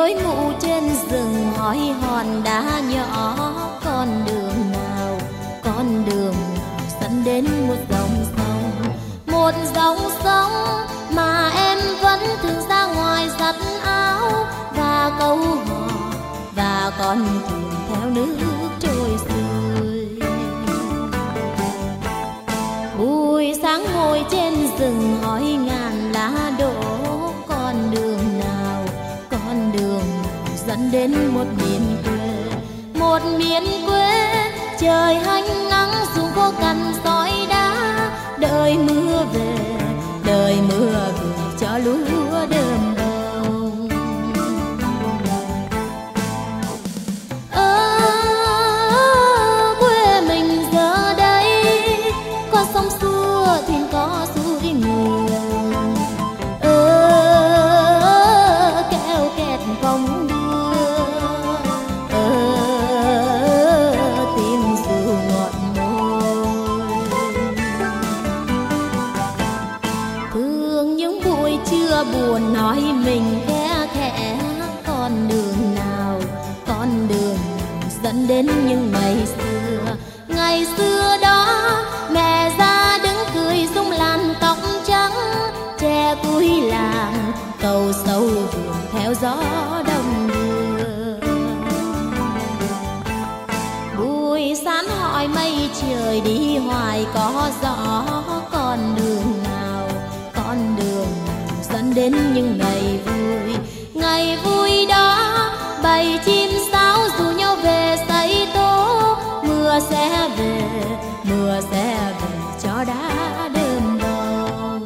đôi mụ trên rừng hỏi hòn đá nhỏ, con đường nào dẫn đến một dòng sông mà em vẫn thường ra ngoài giặt áo và câu hò, và con thuyền theo nước trôi xuôi. Buổi sáng ngồi trên rừng hỏi ngàn lá đổ, con đường nào dẫn đến một miền quê trời hanh nắng dùng khô cằn sỏi đá, đợi mưa về cho lúa đơm bông. Quê mình giờ đây có sông xưa thuyền có suối nguồn, kéo kẹt vòng đưa, tim dù ngọt môi. Thương những buổi trưa buồn nói mình khe khẽ, con đường nào dẫn đến những ngày xưa đó. Mẹ ra đứng cười rung làn tóc trắng, tre cuối làng cầu sâu vườn theo gió đông đưa. Buổi sáng hỏi mây trời đi hoài có gió, con đường nào dẫn đến những ngày vui đó. Bầy chim sáo rủ nhau về xây tố, mưa sẽ về cho đá đơm bông.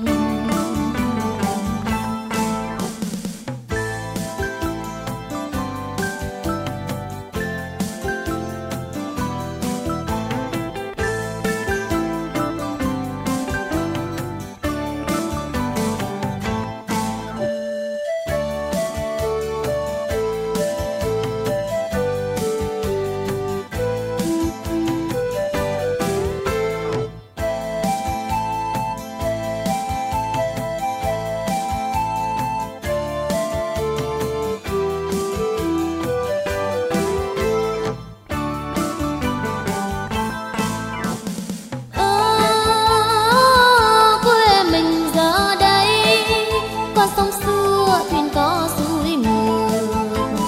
Sông xưa thuyền có suối nguồn,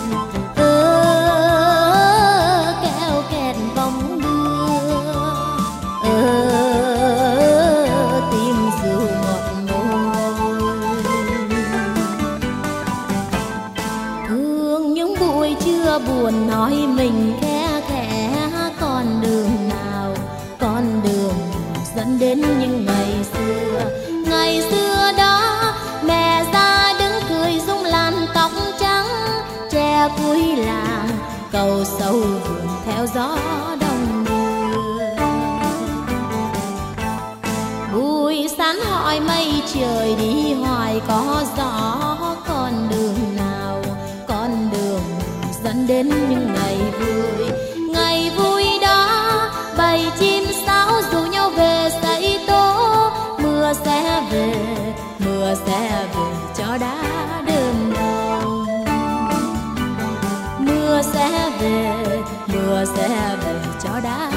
kéo kẹt vòng đưa, tim dù ngọt môi. Thương những buổi trưa buồn nói mình khe khẽ, con đường nào dẫn đến những ngày xưa đó. Mẹ ra đứng cười rung làn tóc trắng, tre cuối làng cầu sâu vườn theo gió đông đưa. Buổi sáng hỏi mây trời đi hoài có gió, con đường nào dẫn đến những ngày vui đó. Bầy chim sáo rủ nhau về xây tố, mưa sẽ về cho đá đơm bông. Mưa sẽ về cho đá